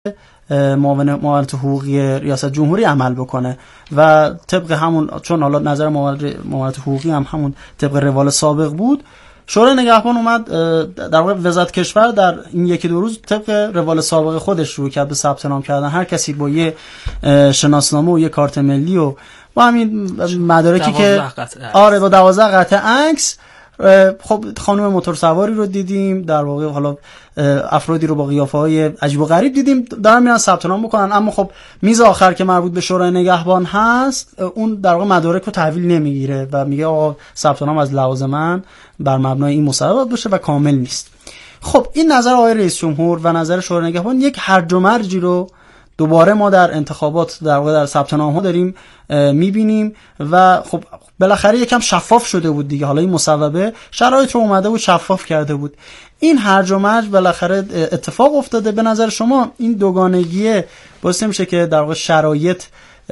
معاونت حقوقی ریاست جمهوری عمل بکنه و طبق همون، چون حالا نظر معاونت حقوقی هم همون طبق روال سابق بود، شورای نگهبان اومد در واقع وزارت کشور در این یکی دو روز طبق روال سابق خودش شروع کرد به ثبت نام کردن. هر کسی با یه شناسنامه و یه کارت ملی و با همین مدارکی که با 12 قطعه عکس، خب خانم موتورسواری رو دیدیم، در واقع حالا افرادی رو با قیافه‌های عجیب و غریب دیدیم دارن میرن ثبت نام میکنن، اما خب میز آخر که مربوط به شورای نگهبان هست اون در واقع مدارک رو تحویل نمیگیره و میگه آقا ثبت نام از لحاظ من بر مبنای این مصوبات باشه و کامل نیست. خب این نظر آقای رئیس جمهور و نظر شورای نگهبان یک هرج و مرجی رو دوباره ما در انتخابات در واقع در ثبت نام ها داریم میبینیم و خب بالاخره یکم شفاف شده بود دیگه. حالا این مصوبه شرایط رو اومده بود شفاف کرده بود، این هرج و مرج بالاخره اتفاق افتاده. به نظر شما این دوگانگی باعث میشه که در واقع شرایط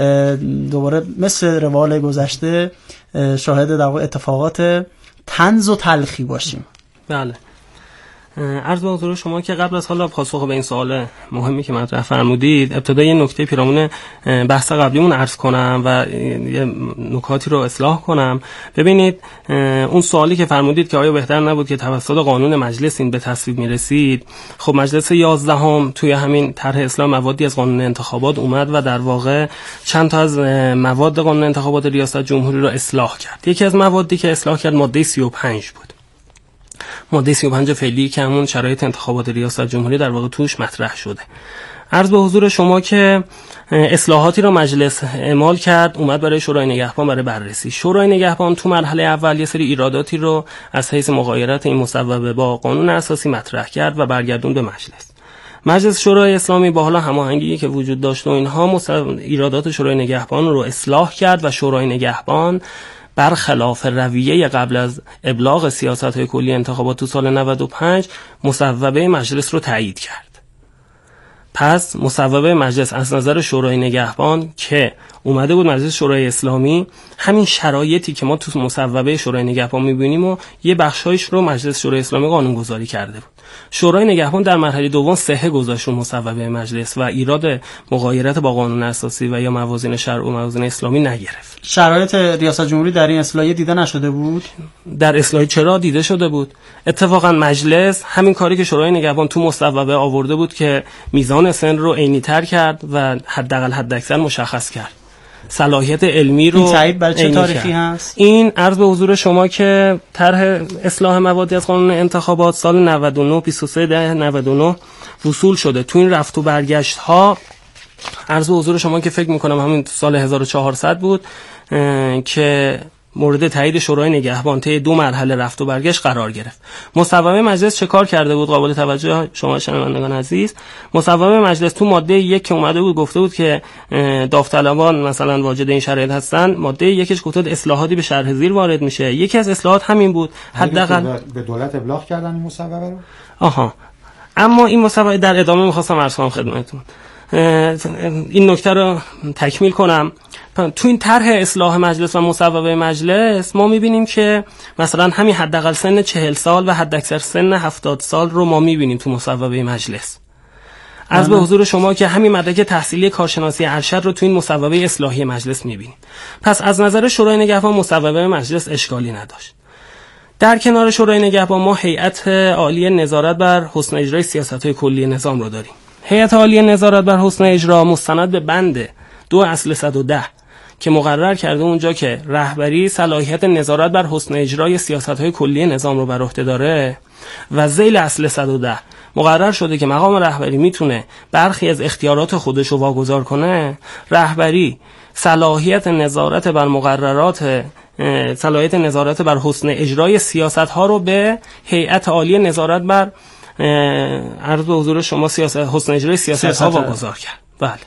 دوباره مثل روال گذشته شاهد در واقع اتفاقات طنز و تلخی باشیم؟ بله، عرض به حضور شما که قبل از حالا پاسخ به این سوال مهمی که مطرح فرمودید، ابتدا یه نکته پیرامون بحث قبلیمون عرض کنم و یه نکاتی رو اصلاح کنم. ببینید، اون سوالی که فرمودید که آیا بهتر نبود که توسط قانون مجلس این به تصویب میرسید، خب مجلس 11 توی همین طرح اصلاح موادی از قانون انتخابات اومد و در واقع چند تا از مواد قانون انتخابات ریاست جمهوری رو اصلاح کرد. یکی از موادی که اصلاح کرد ماده 35 بود. ماده 35 فعلی که همون شرایط انتخابات ریاست جمهوری در واقع توش مطرح شده. عرض به حضور شما که اصلاحاتی رو مجلس اعمال کرد، اومد برای شورای نگهبان برای بررسی. شورای نگهبان تو مرحله اول یه سری ایراداتی رو از حیث مغایرت این مصوبه با قانون اساسی مطرح کرد و برگردون به مجلس. مجلس شورای اسلامی با حالا هماهنگی که وجود داشت و اینها ایرادات شورای نگهبان رو اصلاح کرد و شورای نگهبان برخلاف رویه قبل از ابلاغ سیاست‌های کلی انتخابات تو سال 95 مصوبه مجلس رو تایید کرد. پس مصوبه مجلس از نظر شورای نگهبان که اومده بود مجلس شورای اسلامی، همین شرایطی که ما تو مصوبه شورای نگهبان می‌بینیم و یه بخشایش رو مجلس شورای اسلامی قانون‌گذاری کرده بود. شورای نگهبان در مرحله دوم صحه گذاشت رو مصوبه مجلس و ایراد مغایرت با قانون اساسی و یا موازین شرع و موازین اسلامی نگرفت. شرایط ریاست جمهوری در این اصلاحیه دیده نشده بود؟ در اصلاحیه چرا دیده شده بود؟ اتفاقا مجلس همین کاری که شورای نگهبان تو مصوبه آورده بود که میزان سن رو عینی‌تر کرد و حداقل حداکثر مشخص کرد. صلاحیت علمی رو این تایید برای چه تاریخی هست؟ این عرض به حضور شما که طرح اصلاح موادی از قانون انتخابات سال 99 23/99 وصول شده. تو این رفت و برگشت ها عرض به حضور شما که فکر میکنم همین سال 1400 بود که مورد تایید شورای نگهبان طی 2 مرحله رفت و برگشت قرار گرفت. مصوبه مجلس چه کار کرده بود؟ قابل توجه شما شنوندگان عزیز، مصوبه مجلس تو ماده 1 که اومده بود گفته بود که داوطلبان مثلا واجد این شرایط هستن، ماده 1ش گفته بود اصلاحاتی به شرح زیر وارد میشه. یکی از اصلاحات همین بود، حداقل به دولت ابلاغ کردن این مصوبه رو. اما این مصوبه در ادامه می‌خواستم عرض کنم خدمتتون این نکته رو تکمیل کنم. تو این طرح اصلاح مجلس و مصوبه مجلس ما میبینیم که مثلا همین حداقل سن 40 سال و حداکثر سن 70 سال رو ما میبینیم تو مصوبه مجلس. از به حضور شما که همین مدرک تحصیلی کارشناسی ارشد رو تو این مصوبه اصلاحی مجلس میبینیم. پس از نظر شورای نگهبان مصوبه مجلس اشکالی نداشت. در کنار شورای نگهبان ما هیئت عالی نظارت بر حسن اجرای سیاست‌های کلی نظام رو داریم. هیئت عالی نظارت بر حسن اجرا مستند به بند 2 اصل 110 که مقرر کرده اونجا که رهبری صلاحیت نظارت بر حسن اجرای سیاست‌های کلی نظام رو بر عهده داره و ذیل اصل 110 مقرر شده که مقام رهبری میتونه برخی از اختیارات خودش رو واگذار کنه. رهبری صلاحیت نظارت بر مقررات صلاحیت نظارت بر حسن اجرای سیاست‌ها رو به هیئت عالی نظارت بر عرض به حضور شما حسن اجرای سیاست‌ها واگذار کرد. بله،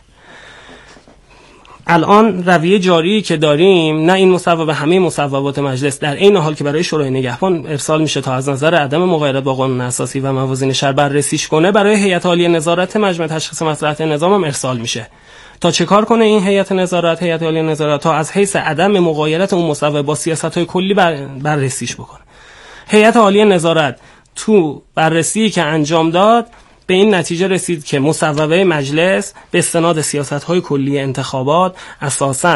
الان رویه جاری که داریم، نه این مصوبه همه مصوبات مجلس در این حال که برای شورای نگهبان ارسال میشه تا از نظر عدم مغایرت با قانون اساسی و موازین شرع بررسیش کنه، برای هیئت عالی نظارت مجمع تشخیص مصلحت نظام هم ارسال میشه. تا چه کار کنه این هیئت عالی نظارت؟ تا از حیث عدم مغایرت اون مصوبه با سیاست‌های کلی بررسیش بکنه. هیئت عالی نظارت تو بررسی که انجام داد به این نتیجه رسید که مصوبه مجلس به استناد سیاست‌های کلی انتخابات اساساً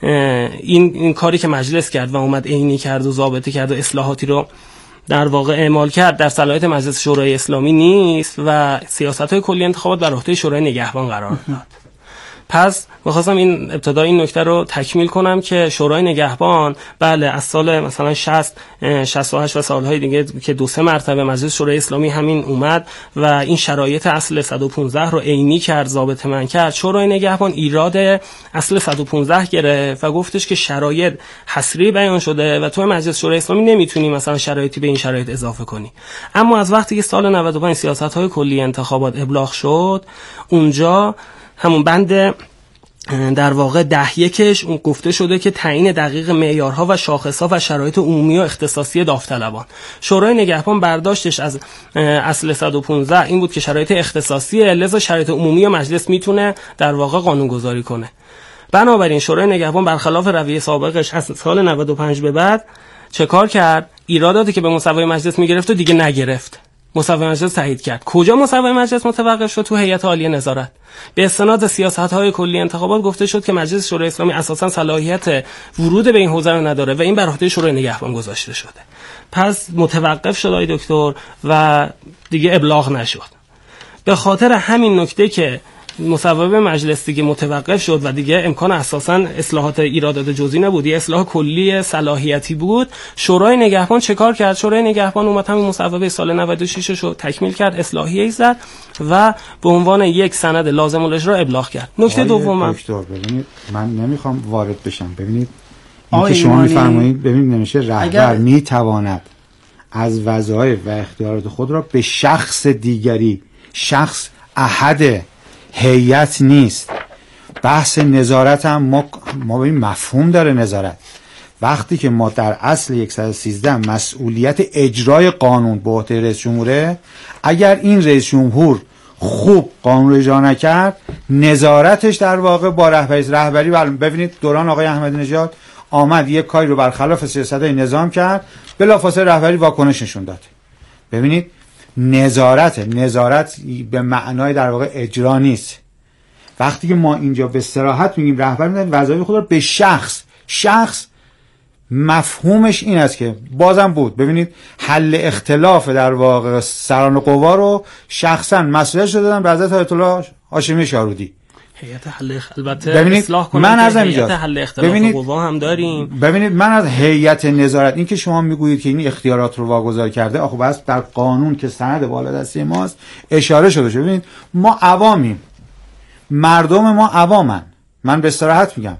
این کاری که مجلس کرد و اومد عینی کرد و ضابطه کرد و اصلاحاتی رو در واقع اعمال کرد در صلاحیت مجلس شورای اسلامی نیست و سیاست‌های کلی انتخابات بر عهده شورای نگهبان قرار داد. پس می‌خواستم این ابتدا این نکته رو تکمیل کنم که شورای نگهبان بله از سال مثلا 60 68 و سالهای دیگه که 2-3 مرتبه مجلس شورای اسلامی همین اومد و این شرایط اصل 115 رو عینی کرد، ضابطه من کرد. شورای نگهبان ایراد اصل 115 گرفت و گفتش که شرایط حصری بیان شده و تو مجلس شورای اسلامی نمیتونی مثلا شرایطی به این شرایط اضافه کنی. اما از وقتی که سال 95 سیاست‌های کلی انتخابات ابلاغ شد، اونجا همون بند در واقع 10(1) اون گفته شده که تعیین دقیق معیارها و شاخصها و شرایط عمومی و اختصاصی داوطلبان. شورای نگهبان برداشتش از اصل 115 این بود که شرایط اختصاصیه، لذا شرایط عمومی و مجلس میتونه در واقع قانونگذاری کنه. بنابراین شورای نگهبان برخلاف رویه سابقش از سال 95 به بعد چه کار کرد؟ ایراداتی که به مصوبه مجلس میگرفت و دیگه نگرفت. مصوبه مجلس تایید کرد. کجا مصوبه مجلس متوقف شد؟ تو هیئت عالیه نظارت. به استناد سیاست‌های کلی انتخابات گفته شد که مجلس شورای اسلامی اساساً صلاحیت ورود به این حوزه رو نداره و این بر عهده شورای نگهبان گذاشته شده. پس متوقف شد آقای دکتر و دیگه ابلاغ نشد. به خاطر همین نکته که مصوبه مجلس دیگه متوقف شد و دیگه امکان اساساً اصلاحات ایرادات جزئی نبود، یه اصلاح کلی صلاحیتی بود، شورای نگهبان چه کار کرد؟ شورای نگهبان اومد همین مصوبه سال 96 رو تکمیل کرد، اصلاحیه‌ای زد و به عنوان یک سند لازم الاجرا ابلاغ کرد. نکته دوم دکتر ببینید، من نمیخوام وارد بشم. ببینید این که شما میفرمایید، ببینید نمیشه رهبر میتواند از وظایف و اختیارات خود را به شخص دیگری، شخص احد هیئت نیست. بحث نظارت هم ما به این مفهوم داره. نظارت وقتی که ما در اصل 113 مسئولیت اجرای قانون به عهده رئیس جمهوره، اگر این رئیس جمهور خوب قانون اجرا نکرد، نظارتش در واقع با رهبری ببینید دوران آقای احمدی نژاد آمد یک کاری رو برخلاف سیاست‌های نظام کرد، بلافاصله رهبری واکنش نشون داد. ببینید نظارت به معنای در واقع اجرا نیست. وقتی که ما اینجا به صراحت میگیم رهبر میدن وظایف خود رو به شخص مفهومش این است که بازم بود ببینید حل اختلاف در واقع سران قوا رو شخصا مسئولیتش دادن به حضرت آیت الله هاشمی شارودی. هیئت حل البته اصلاح کنه. من از هیئت حل اختلاف قوا هم داریم. ببینید من از هیئت نظارت، این که شما میگویید که این اختیارات رو واگذار کرده، آخه بس در قانون که سند بالادستی ماست اشاره شده شد. ببینید ما عوامیم، مردم ما عوامن. من به صراحت میگم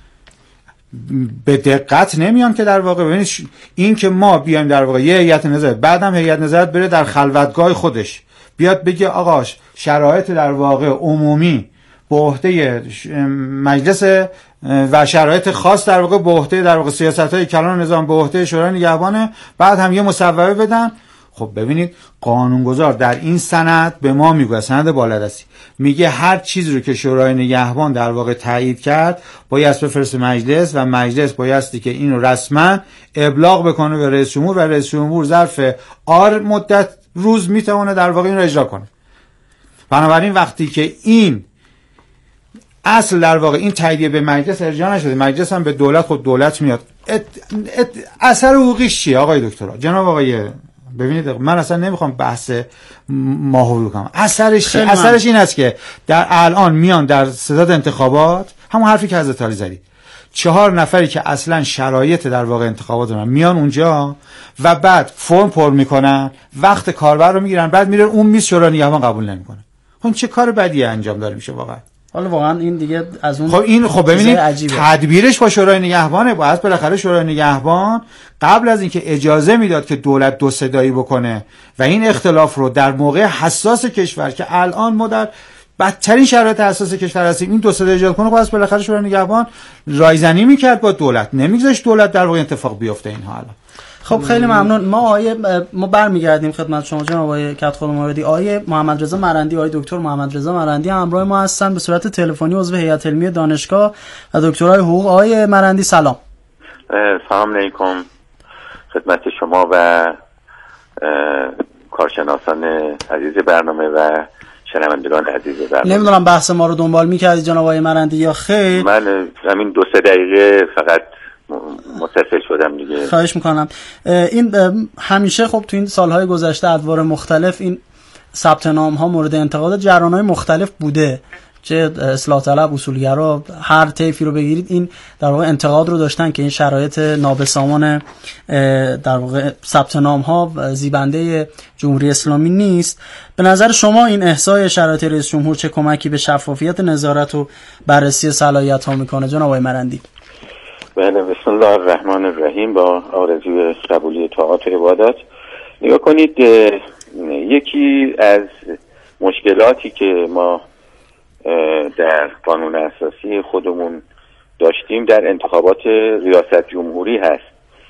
به دقت نمیان که در واقع ببینید این که ما بیایم در واقع یه هیئت نظارت، بعدم هیئت نظارت بره در خلوتگاه خودش بیاد بگه آقا شرایط در واقع عمومی به عهده مجلس و شرایط خاص در واقع به عهده در واقع سیاست‌های کلان نظام به عهده شورای نگهبانه، بعد هم یه مصوبه بدن. خب ببینید قانونگذار در این سند به ما میگه، سند بالادستی میگه هر چیزی رو که شورای نگهبان در واقع تایید کرد باید بفرسته مجلس و مجلس بایستی که اینو رسما ابلاغ بکنه به رئیس جمهور و رئیس جمهور ظرف مدت روز میتونه در واقع این رو اجرا کنه. بنابراین وقتی که این اصل در واقع این تاییدیه به مجلس ارجاع نشده، مجلس هم به دولت، خود دولت میاد اثر حقوقیش چیه آقای دکترا؟ جناب آقای ببینید من اصلا نمیخوام بحث ماهوی کنم. اثرش این است که در الان میان در ستاد انتخابات همون حرفی که حضرت علی زدید، 4 نفری که اصلا شرایط در واقع انتخابات دارن میان اونجا و بعد فرم پر میکنن، وقت کاربر رو میگیرن، بعد میرن اون میز شورای نگهبان قبول نمیکنه. خب چه کار بدی انجام داره میشه واقعا؟ حالا واقعا این دیگه از اون خب ببینید تدبیرش با شورای نگهبانه. باید بالاخره شورای نگهبان قبل از اینکه اجازه میداد که دولت دو صدایی بکنه و این اختلاف رو در موقع حساس کشور که الان ما در بدترین شرایط حساس کشور هستیم این دو صدا ایجاد کنه، باید بالاخره شورای نگهبان رایزنی میکرد با دولت، نمیگذاشت دولت در واقع اتفاق بیفته اینها. الان خب خیلی ممنون. ما برمیگردیم خدمت شما جناب آقای کدخدا موردی. آقای محمد رضا مرندی، آقای دکتر محمد رضا مرندی همراه ما هستن به صورت تلفنی، عضو هیئت علمی دانشگاه و دکترای حقوق. آقای مرندی سلام. سلام علیکم خدمت شما و کارشناسان عزیز برنامه و شنوندگان عزیز برنامه. نمیدونم بحث ما رو دنبال می‌کردید جناب آقای مرندی یا خیر؟ من همین 2-3 دقیقه فقط متصل شدم دیگه. خواهش میکنم. این همیشه خب تو این سالهای گذشته ادوار مختلف این ثبت نام ها مورد انتقاد جریان‌های مختلف بوده، چه اصلاح طلب، اصولگرا، هر طیفی رو بگیرید این در واقع انتقاد رو داشتن که این شرایط نابسامان در واقع ثبت نام ها زیبنده جمهوری اسلامی نیست. به نظر شما این احصای شرایط رئیس جمهور چه کمکی به شفافیت نظارت و بررسی صلاحیت ها میکنه جناب آقای مرندی؟ بله، بسم الله الرحمن الرحیم. با آرزوی قبولی طاعات و عبادات، نگاه کنید یکی از مشکلاتی که ما در قانون اساسی خودمون داشتیم در انتخابات ریاست جمهوری هست.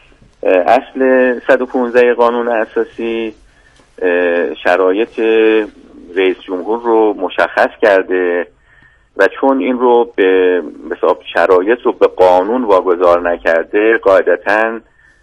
اصل 115 قانون اساسی شرایط رئیس جمهور رو مشخص کرده و چون این رو به شرایط رو به قانون واگذار نکرده، قاعدتاً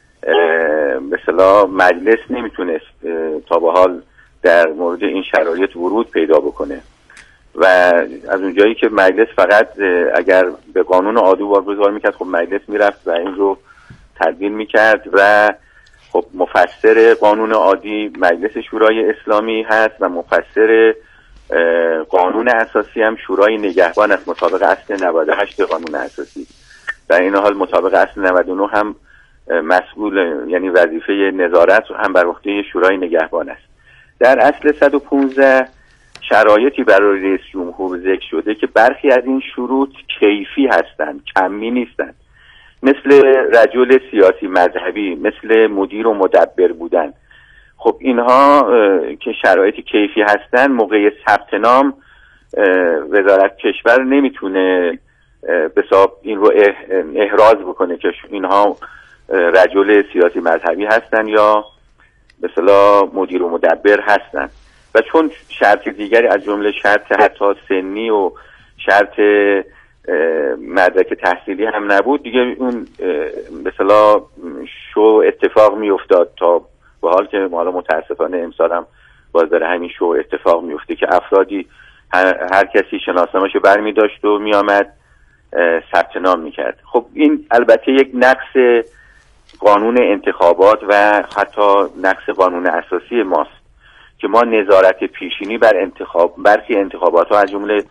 به اصطلاح مجلس نمیتونست تا به حال در مورد این شرایط ورود پیدا بکنه و از اونجایی که مجلس فقط اگر به قانون عادی واگذار میکرد، خب مجلس میرفت و این رو تدوین میکرد و خب مفسر قانون عادی مجلس شورای اسلامی هست و مفسر قانون اساسی هم شورای نگهبان است مطابق اصل 98 قانون اساسی. در این حال مطابق اصل 99 هم مسئول، یعنی وظیفه نظارت هم بر عهده شورای نگهبان است. در اصل 115 شرایطی برای رئیس جمهور ذکر شده که برخی از این شروط کیفی هستند، کمی نیستند، مثل رجل سیاسی مذهبی، مثل مدیر و مدبر بودن. خب اینها که شرایط کیفی هستند، موقع ثبت نام وزارت کشور نمیتونه به حساب این رو احراز بکنه که اینها رجل سیاسی مذهبی هستن یا به اصطلاح مدیر و مدبر هستن. و چون شرط دیگری از جمله شرط حتی سنی و شرط مدرک تحصیلی هم نبود، دیگه اون به اصطلاح شو اتفاق می افتاد تا به حال که حالا متاسفانه امسال هم باز داره همین شو اتفاق می افته که افرادی هر کسی شناسنامه‌شو برمی داشت و می آمد ثبت نام می کرد. خب این البته یک نقص قانون انتخابات و حتی نقص قانون اساسی ماست که ما نظارت پیشینی بر برخی انتخابات ها از جمله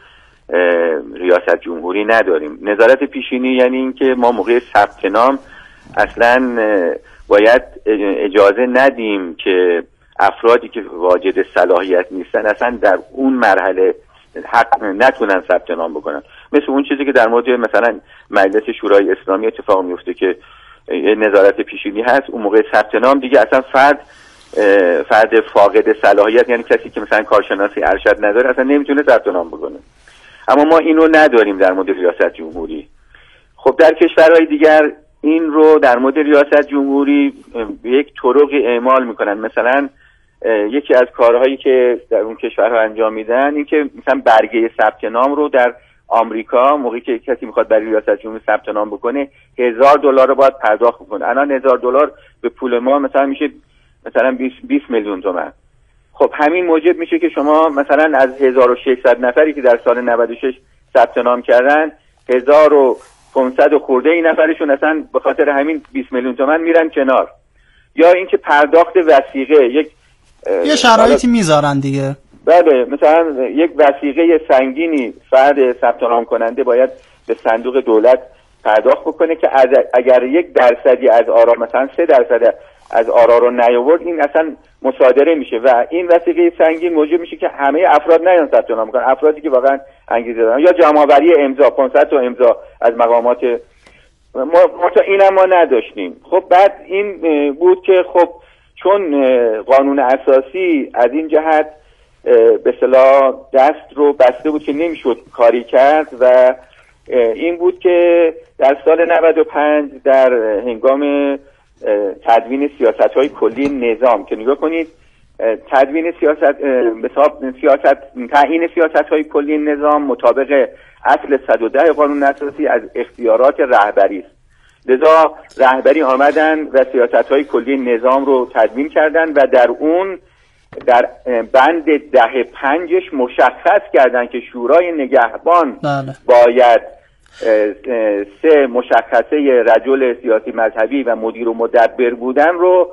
ریاست جمهوری نداریم. نظارت پیشینی یعنی اینکه ما موقع ثبت نام اصلا باید اجازه ندیم که افرادی که واجد صلاحیت نیستن اصلا در اون مرحله حق نتونن ثبت نام بکنن. مثل اون چیزی که در مورد مثلا مجلس شورای اسلامی اتفاق میفته که نظارت پیشینی هست، اون موقع ثبت نام دیگه اصلا فرد فاقد صلاحیت، یعنی کسی که مثلا کارشناسی ارشد نداره، اصلا نمیتونه ثبت نام بکنه. اما ما اینو نداریم در مورد ریاست جمهوری. خب در کشورهای دیگر این رو در مورد ریاست جمهوری به یک طرق اعمال میکنن. مثلا یکی از کارهایی که در اون کشورها انجام میدن این که مثلا برگه ثبت نام رو در آمریکا موقعی که کسی میخواد برای ریاست جمهوری ثبت نام بکنه $1000 رو باید پرداخت بکنه. الان $1000 به پول ما مثلا میشه مثلا 20 میلیون تومان. خب همین موجب میشه که شما مثلا از 1600 نفری که در سال 96 ثبت نام کردن 1500 خورده این نفرشون اصلا به خاطر همین 20 میلیون تومان میرن کنار. یا اینکه پرداخت وثیقه یه شرایطی میذارن دیگه. بله، مثلا یک وثیقه سنگینی فرد ثبت نام کننده باید به صندوق دولت پرداخت بکنه که اگر 1% از آرا، مثلا 3% از آرا رو نیاورد، این اصلا مصادره میشه و این وثیقه سنگین موجب میشه که همه افراد نیان ثبت نام کنن، افرادی که واقعا انگیزه دارن. یا جمع‌آوری امضا، 500 تا امضا از مقامات ما تا اینم ما نداشتیم. خب بعد این بود که خب چون قانون اساسی از این جهت به اصطلاح دست رو بسته بود که نمیشد کاری کرد و این بود که در سال 95 در هنگام تدوین سیاست‌های کلی نظام که نگاه کنید تدوین تعیین سیاست‌های کلی نظام مطابق اصل 110 قانون اساسی از اختیارات رهبری است. لذا رهبری آمدن و سیاست‌های کلی نظام رو تدوین کردن و در اون در بند 10.5 مشخص کردن که شورای نگهبان باید 3 مشخصه رجل سیاسی مذهبی و مدیر و مدبر بودن رو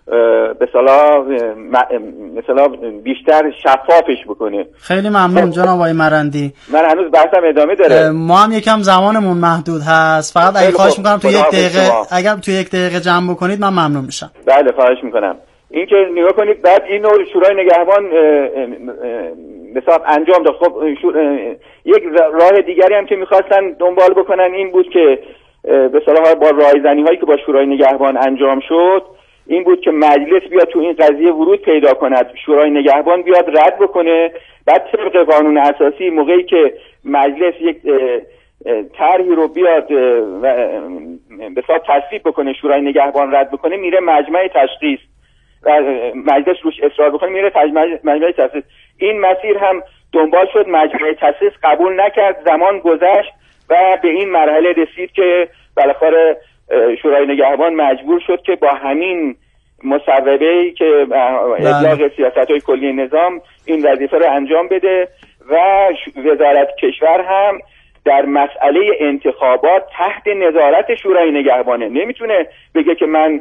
مثلا بیشتر شفافش بکنه. خیلی ممنون جناب آقای مرندی. من هنوز بحثم ادامه داره. ما هم یکم زمانمون محدود هست، فقط اگه خواهش میکنم تو 1 دقیقه اگر تو 1 دقیقه جمع بکنید من ممنون میشم. بله خواهش میکنم. این که نگاه کنید بعد این شورای نگهبان مثلا انجام داد. خب یک راه دیگری هم که میخواستن دنبال بکنن این بود که به اصطلاح با رایزنی هایی که با شورای نگهبان انجام شد این بود که مجلس بیاد تو این قضیه ورود پیدا کند، شورای نگهبان بیاد رد بکنه، بعد طبق قانون اساسی موقعی که مجلس یک طرحی رو بیاد به اصطلاح تصویب بکنه، شورای نگهبان رد بکنه، میره مجمع تشخیص و مجلس روش اصرار بکنه میره مجمع تشخیص. این مسیر هم دنبال شد، مجمع تشخیص قبول نکرد، زمان گذشت و به این مرحله رسید که بالاخره شورای نگهبان مجبور شد که با همین مصوبه‌ای که ابلاغ سیاست‌های کلی نظام این وظیفه رو انجام بده و وزارت کشور هم در مسئله انتخابات تحت نظارت شورای نگهبانه. نمیتونه بگه که من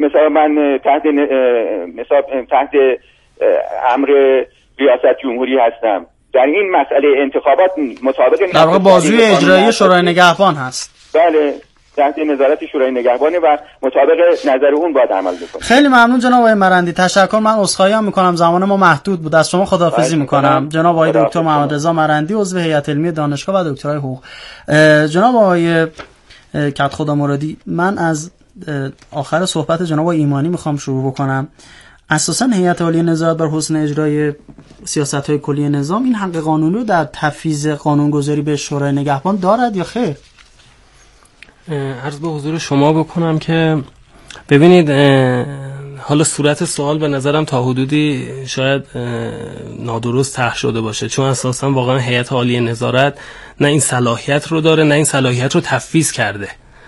تحت امر ریاست جمهوری هستم. در این مسئله انتخابات مطابق در واقع بازوی اجرایی شورای نگهبان هست. بله تحت نظارت شورای نگهبانه و مطابق نظر اون باید عمل بکنه. خیلی ممنون جناب آقای مرندی، تشکر. من عذرخواهی هم میکنم زمان ما محدود بود، از شما خداحافظی میکنم. جناب آقای دکتر محمد رضا مرندی عضو هیئت علمی دانشگاه و دکترای حقوق. جناب آقای کدخدا مرادی، من از آخر صحبت جناب آقای ایمانی میخوام شروع بکنم. اساساً هیئت عالیه نظارت بر حسن اجرای سیاست‌های کلی نظام این حق قانونی رو در تفویض قانونگذاری به شورای نگهبان دارد یا خیر؟ عرض به حضور شما بکنم که ببینید، حالا صورت سوال به نظرم تا حدودی شاید نادرست طرح شده باشه، چون اساساً واقعا هیئت عالیه نظارت نه این صلاحیت رو داره نه این صلاحیت رو تفویض کرده.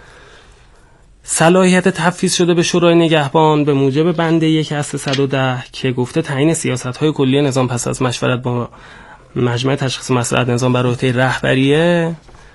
صلاحیت تفویض شده به شورای نگهبان به موجب بند 1 از 310 که گفته تعیین سیاست‌های کلی نظام پس از مشورت با مجمع تشخیص مصلحت نظام بر عهده رهبریه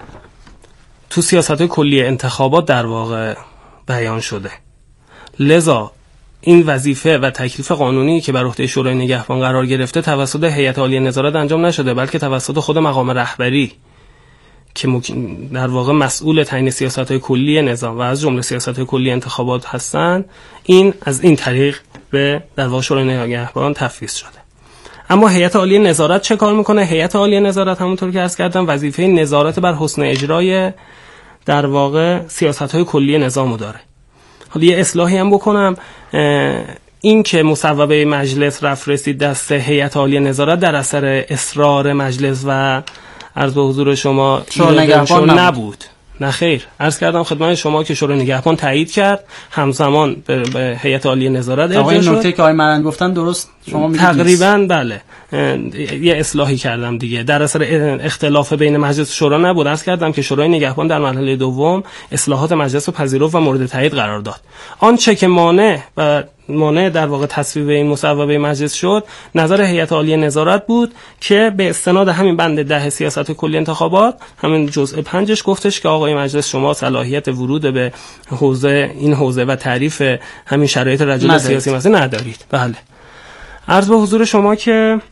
تو سیاست‌های کلی انتخابات در واقع بیان شده. لذا این وظیفه و تکلیف قانونی که بر عهده شورای نگهبان قرار گرفته توسط هیئت عالیه نظارت انجام نشده، بلکه توسط خود مقام رهبری که در واقع مسئول تعیین سیاست‌های کلی نظام و از جمله سیاست‌های کلی انتخابات هستند. این از این طریق به در واقع شورای نگهبان تفویض شده. اما هیئت عالیه نظارت چه کار میکنه؟ هیئت عالیه نظارت همونطور که عرض کردم وظیفه نظارت بر حسن اجرای در واقع سیاست‌های کلی نظامو داره. حالا یه اصلاحی هم بکنم، این که مصوبه مجلس رسید دست هیئت عالیه نظارت در اثر اصرار مجلس و عرض به حضور شما شورای نگهبان نبود. نه خیر، عرض کردم خدمت شما که شورای نگهبان تایید کرد، همزمان به هیئت عالیه نظارت ارجاع شد. این نکته که آقای مرند گفتن درست شما میگید تقریبا بله. یه اصلاحی کردم دیگه، در اثر اختلاف بین مجلس و شورا نبود. عرض کردم که شورای نگهبان در مرحله دوم اصلاحات مجلس رو پذیرفت و مورد تایید قرار داد. آنچه که مانع در واقع تصویب این مصوبه مجلس شد نظر هیئت عالیه نظارت بود که به استناد همین بند 10 سیاست کلی انتخابات همین جزء 5 گفتش که آقای مجلس شما صلاحیت ورود به این حوزه و تعریف همین شرایط رجل سیاسی مثلا ندارید. بله، عرض به حضور شما که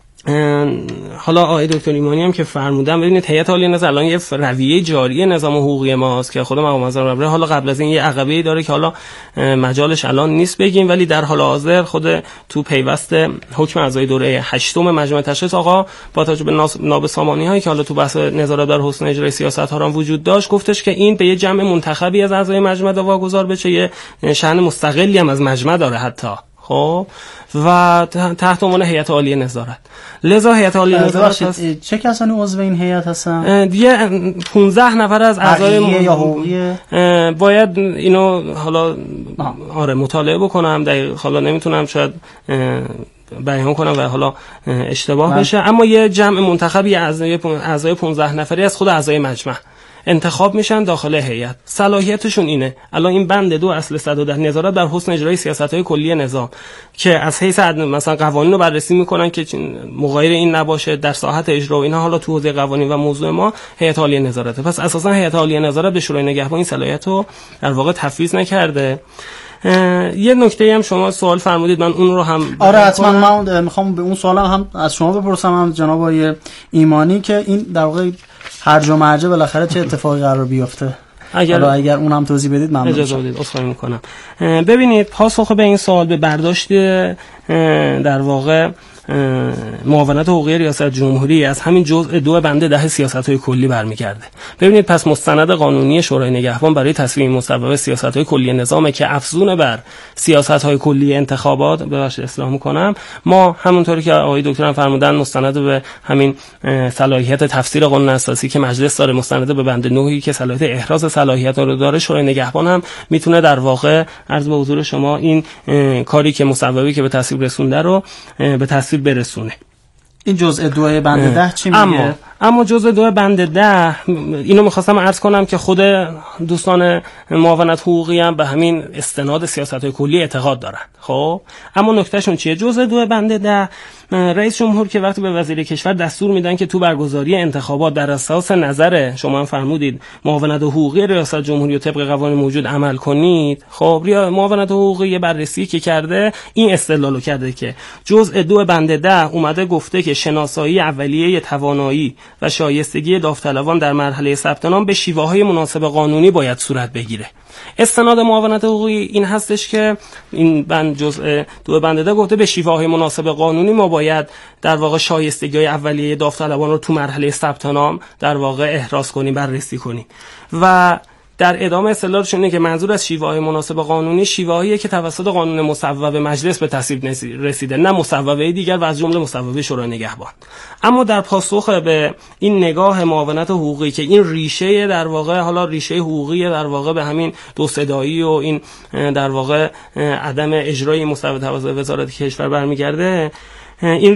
حالا آقای دکتر ایمانی هم که فرمودن، ببینید هیئت عالیه نظارت الان یه رویه جاری نظام حقوقی ماست که خود مقام معظم رهبری حالا قبل از این یه عقبه‌ای داره که حالا مجالش الان نیست بگیم، ولی در حال حاضر خود تو پیوست حکم اعضای دوره 8 مجمع تشخیص آقا با توجه به نابسامانی هایی که حالا تو بحث نظارت بر حسن اجرای سیاست ها هم وجود داشت، گفتش که این به یه جمع منتخبی از اعضای مجمع واگذار بشه، یه شأن مستقلی هم از مجمع داره حتی، خب، و تحت عنوان هیئت عالیه نظارت. لذا هیئت عالیه نظارت چه کسانی عضو این هیئت هستن؟ یه 15 نفر از اعضای یا حقوقیه باید اینو حالا مطالعه بکنم، دقیق حالا نمیتونم شاید بیان کنم و حالا اشتباه بشه، اما یه جمع منتخبی اعضای 15 نفری از خود اعضای مجمع انتخاب میشن داخل هیئت. صلاحیتشون اینه. الان این بند 2 اصل 110 نظارت بر حسن اجرای سیاست‌های کلی نظام که از حیث مثلا قوانین رو بررسی میکنن که مغایر این نباشه در ساحت اجرا و اینا، حالا تو حوزه قوانین و موضوع ما هیئت عالیه نظارته. پس اساسا هیئت عالیه نظارت به شورای نگهبان این صلاحیت رو در واقع تفویض نکرده. یه نکته هم شما سوال فرمودید، من اون رو هم آره حتما من میخوام به اون سوالم هم از شما بپرسم، هم جناب آقای ایمانی، که این در واقع هرج و مرج بالاخره چه اتفاقی قرار بیفته. اگر اونم توضیح بدید ممنون اجازه بدید. عذرخواهی میکنم. ببینید پاسخ به این سوال به برداشت در واقع معاونت حقوقی ریاست جمهوری از همین جزء 2 بند 10 سیاست‌های کلی برمیگرده. ببینید پس مستند قانونی شورای نگهبان برای تصویب مصوبه سیاست‌های کلی نظام که افزون بر سیاست‌های کلی انتخابات ببخشید اصلاح می‌کنم، ما همونطوری که آقای دکتر هم فرمودن مستند به همین صلاحیت تفسیر قانون اساسی که مجلس داره، مستند به بند 9 که صلاحیت احراز صلاحیت رو داره، شورای نگهبان هم میتونه در واقع عرض به حضور شما این کاری که مصوبه‌ای که به تصویب رسونده رو به تصویب برسونه. این جزء 2 بند 10 چی میگه؟ اما جزء 2 بند 10 اینو میخواستم عرض کنم که خود دوستان معاونت حقوقی هم به همین استناد سیاست‌های کلی اعتقاد دارن. خب اما نکتهشون چیه؟ جزء 2 بند 10 رئیس جمهور که وقتی به وزیر کشور دستور میدن که تو برگزاری انتخابات در اساس نظر شما هم فرمودید معاونت حقوقی ریاست جمهوری و طبق قوانین موجود عمل کنید، خب معاونت حقوقی بررسی که کرده این استدلالو کرده که جزء 2 بند 10 اومده گفته که شناسایی اولیه توانایی و شایستگی داوطلبان در مرحله ثبت نام به شیوه‌های مناسب قانونی باید صورت بگیره. استناد معاونت حقوقی این هستش که این بند جزء 2 بند 10 گفته به شیوه‌های مناسب قانونی ما باید در واقع شایستگی‌های اولیه داوطلبان رو تو مرحله ثبت نام در واقع احراز کنیم، بررسی کنیم. و در ادامه استدلالشون اینه که منظور از شیوه‌های مناسب قانونی شیوه‌هایی که توسط قانون مصوب مجلس به تصویب رسیده، نه مصوبه دیگر و از جمله مصوبه شورای نگهبان. اما در پاسخ به این نگاه معاونت حقوقی که این ریشه در واقع حالا ریشه حقوقی در واقع به همین دو صدایی و این در واقع عدم اجرای مصوبه توسط وزارت کشور برمیگرده، این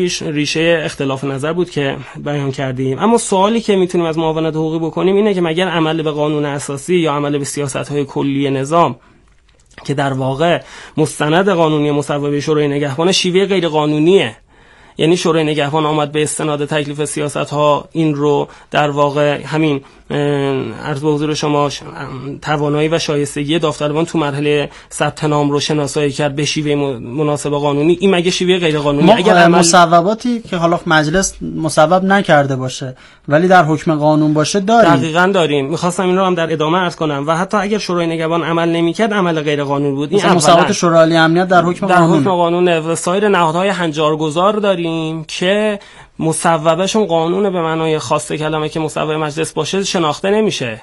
ریشه اختلاف نظر بود که بیان کردیم. اما سوالی که میتونیم از معاونت حقوقی بکنیم اینه که مگر عمل به قانون اساسی یا عمل به سیاست‌های کلی نظام که در واقع مستند قانونی مصوبه شورای نگهبان شیوه غیر قانونیه، یعنی شورای نگهبان آمد به استناد تکلیف سیاست‌ها این رو در واقع همین عرض به حضور شما توانایی و شایستگی داوطلبان تو مرحله ثبت نام رو شناسایی کرد به شیوه مناسب قانونی، این مگه شیوه غیر قانونی؟ اگر مصوباتی که حالا مجلس مصوب نکرده باشه ولی در حکم قانون باشه داریم. دقیقاً داریم. می‌خواستم این رو هم در ادامه عرض کنم. و حتی اگر شورای نگهبان عمل نمی‌کرد عمل غیر قانونی بود. این مصوبات شورای عالی امنیت در حکم قانون و سایر نهادهای هنجارگذار داریم که مصوبهشون قانون به معنای خاص کلمه که مصوبه مجلس باشه شناخته نمیشه،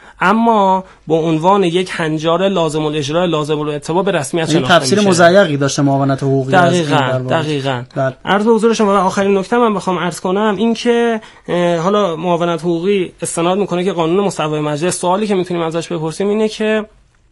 اما با عنوان یک هنجار لازم الاجرا لازم الاتباع به رسمیت شناخته میشه. تفسیر مضیقی داشته معاونت حقوقی. دقیقاً. عرض به حضور شما و آخرین نکته من بخوام عرض کنم این که حالا معاونت حقوقی استناد میکنه که قانون مصوبه مجلس، سوالی که میتونیم ازش بپرسیم اینه که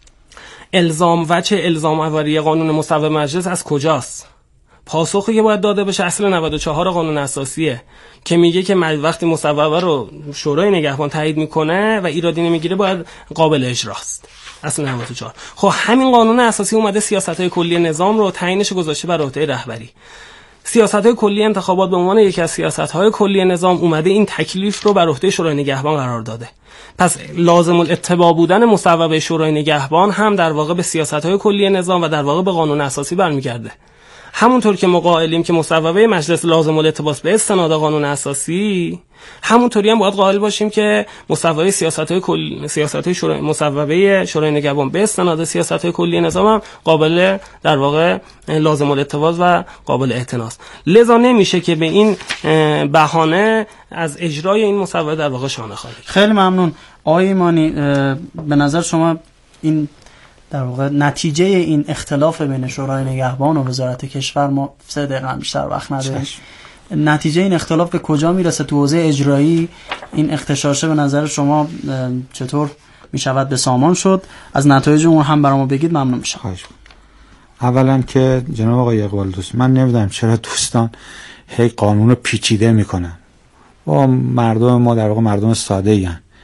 الزام آوری قانون مصوبه مجلس از کجاست؟ پاسخی که باید داده بشه اصل 94 قانون اساسیه که میگه که وقتی مصوبه رو شورای نگهبان تایید میکنه و ایرادی نمیگیره باید قابل اجراست. اصل 94. خب همین قانون اساسی اومده سیاست‌های کلی نظام رو تعیینش گذاشته بر عهده رهبری. سیاست‌های کلی انتخابات به عنوان یکی از سیاست‌های کلی نظام اومده این تکلیف رو بر عهده شورای نگهبان قرار داده. پس لازم الاتباع بودن مصوبه شورای نگهبان هم در واقع به سیاست‌های کلی نظام و در واقع به قانون اساسی برمیگرده. همونطور که ما قائلیم که مصوبه مجلس لازم الاتباع به استناد قانون اساسی، همونطوری هم باید قائل باشیم که مصوبه سیاست‌های شورای مصوبه شورای نگهبان به استناد سیاست‌های کلی نظام هم قابل در واقع لازم الاتباع و قابل اعتناست. لذا نمیشه که به این بهانه از اجرای این مصوبه در واقع شانه خالی. خیلی ممنون آقای ایمانی. به نظر شما این در واقع نتیجه این اختلاف بین شورای نگهبان و وزارت کشور، ما 3 دقیقه بیشتر وقت نداریم، نتیجه این اختلاف به کجا میرسه تو حوزه اجرایی؟ این اختشاشه به نظر شما چطور میشود به سامان شد؟ از نتایج اون هم برام بگید ممنون میشم. اولا که جناب آقای اقبال دوست، من نمیدونم چرا دوستان هی قانون رو پیچیده میکنن. با مردم ما در واقع مردم ساده ایم.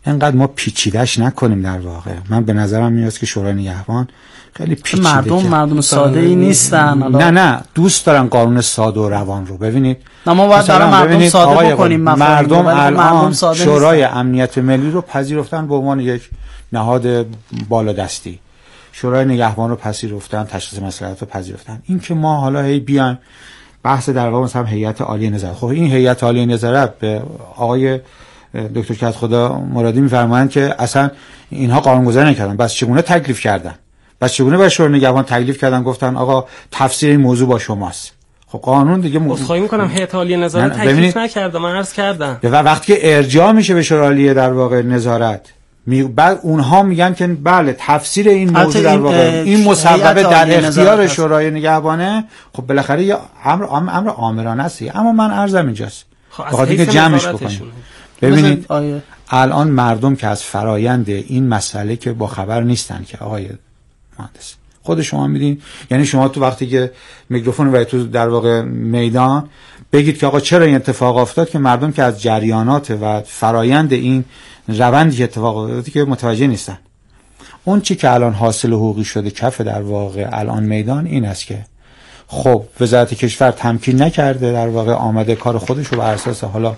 اینقدر ما پیچیده‌اش نکنیم. در واقع من به نظرم میاد که شورای نگهبان خیلی پیچیده، مردم ساده ای نیستن. نه دوست دارن قانون ساده و روان رو. ببینید ما باید برای مردم ساده بکنیم. مردم الان شورای امنیت ملی رو پذیرفتن به عنوان یک نهاد بالادستی، شورای نگهبان رو پذیرفتن، تشخیص مصلحت رو پذیرفتن. این که ما حالا هی بیان بحث در واقع مثلا هیئت عالی نظارت، خب این هیئت عالی نظارت به آقای دکتر کدخدا مرادی میفرمایند که اصلا اینها قانونگذاری نکردن، بس چگونه تکلیف کردن؟ بس چگونه به شورای نگهبان تکلیف کردن گفتن آقا تفسیر این موضوع با شماست؟ خب قانون دیگه خواهی میکنم هیئت عالی نظارت تکلیف نکرده، من عرض کردم. و وقتی که ارجاع میشه به شورای عالی در واقع نظارت، بعد اونها میگن که بله تفسیر این موضوع در واقع این مصوبه در اختیار شورای نگهبانه. خب بالاخره یه امر آمرانه است. اما من عرضم اینجاست بخاطر که جمعش بکنیم. ببینید الان مردم که از فرایند این مسئله که با خبر نیستن که آقای مهندس خود شما میدین، یعنی شما تو وقتی که میکروفون و تو در واقع میدان بگید که آقا چرا این اتفاق افتاد، که مردم که از جریانات و فرایند این روندی که اتفاق افتاد که متوجه نیستن. اون چی که الان حاصل حقوقی شده کف در واقع الان میدان این است که خب وزارت کشور تمکین نکرده، در واقع آمده کار خودش رو بر اساس حالا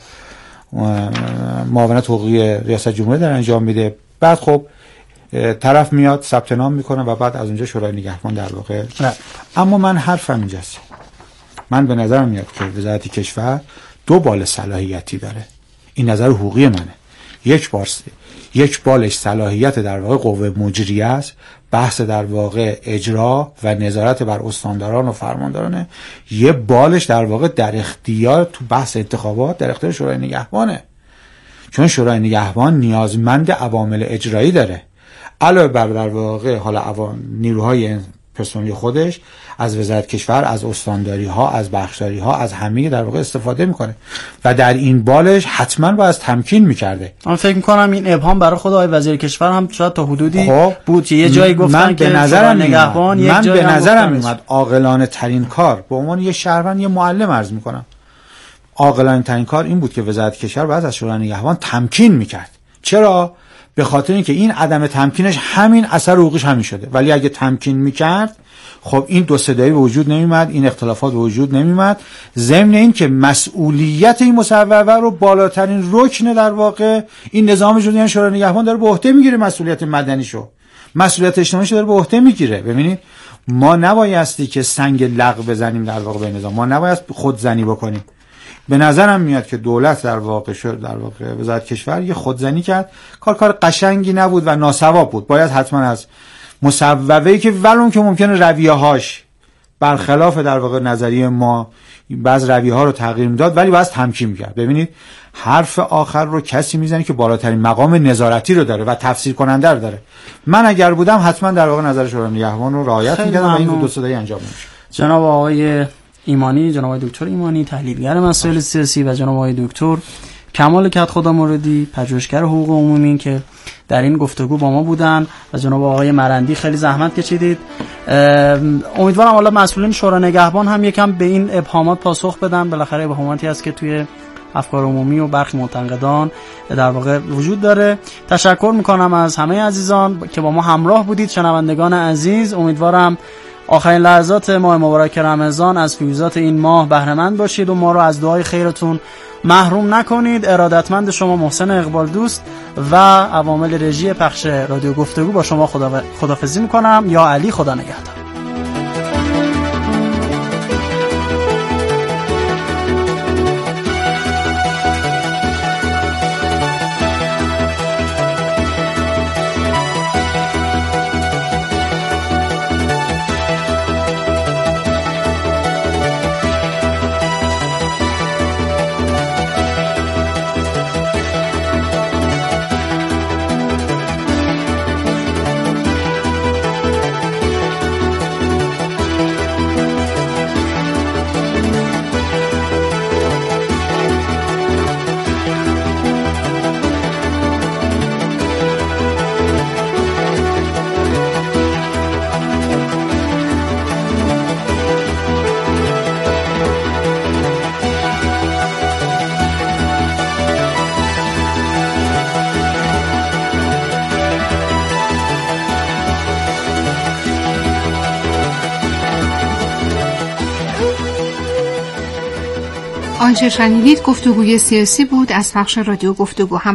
معاونت حقوقی ریاست جمهوری در انجام میده، بعد خب طرف میاد ثبت نام میکنه و بعد از اونجا شورای نگهبان در واقع. اما من حرفم اینجاست، من به نظرم میاد که وزارت کشور دو بال صلاحیتی داره. این نظر حقوقی منه. یک بالش صلاحیت در واقع قوه مجریه است، بحث در واقع اجرا و نظارت بر استانداران و فرماندارانه. یه بالش در واقع در اختیار تو بحث انتخابات در اختیار شورای نگهبانه، چون شورای نگهبان نیازمند عوامل اجرایی داره. علاوه بر در واقع حالا نیروهای پرسنلی خودش از وزارت کشور، از استانداری ها، از بخشداری ها، از همه در واقع استفاده میکنه و در این بالش حتما باید تمکین میکرده. من فکر میکنم این ابهام برای خود آقای وزیر کشور هم شاید تا حدودی بود که یه جایی گفتن که نگهبان یک جایی به نظرم میاد عاقلانه ترین کار به عنوان یه شهروند، یه معلم عرض میکنم، عاقلانه ترین کار این بود که وزارت کشور باید از شورای نگهبان تمکین میکرد. چرا؟ به خاطر اینکه این عدم تمکینش همین اثر حقوقیش همین شده. ولی اگه تمکین میکرد خب این دو صدایی به وجود نمیمد، این اختلافات به وجود نمیمد. ضمن این که مسئولیت این مصوبه رو بالاترین رکن در واقع این نظام جمهوری شورای نگهبان داره به عهده میگیره، مسئولیت مدنیشو، مسئولیت اجتماعیشو داره به عهده میگیره. ببینید ما نبایستی که سنگ لغو بزنیم در واقع به نظام، ما نباید خودزنی بکنیم. به نظرم میاد که دولت در واقع وزارت کشور یه خودزنی کرد، کار قشنگی نبود و ناسواب بود. باید حتما از مصوبه‌ای که ولون که ممکنه رویه‌هاش برخلاف در واقع نظریه ما بعض رویه‌ها رو تغییر میداد، ولی باید تمکین می‌کرد. ببینید حرف آخر رو کسی میزنه که بالاترین مقام نظارتی رو داره و تفسیر کننده رو داره. من اگر بودم حتما در واقع نظر شورای نگهبان رو رعایت می‌کردم و این دو صدایی انجام می‌شد. جناب آقای ایمانی، جناب آقای دکتر ایمانی تحلیلگر مسائل سیاسی و جناب آقای دکتر کمال کدخدا مرادی پژوهشگر حقوق عمومی که در این گفتگو با ما بودن و جناب آقای مرندی خیلی زحمت کشیدید. امیدوارم حالا مسئولین شورای نگهبان هم یکم به این ابهامات پاسخ بدن. بالاخره ابهاماتی هست که توی افکار عمومی و برخی منتقدان در واقع وجود داره. تشکر میکنم از همه عزیزان که با ما همراه بودید. شنوندگان عزیز، امیدوارم آخرین لحظات ماه مبارک رمضان از فیوزات این ماه بهره مند باشید و ما رو از دعای خیرتون محروم نکنید. ارادتمند شما محسن اقبال دوست و عوامل رژی پخش رادیو گفتگو با شما خداحافظی میکنم. یا علی، خدا نگهدار. آنچه شنیدید گفتگوی سیاسی بود از پخش رادیو گفتگو.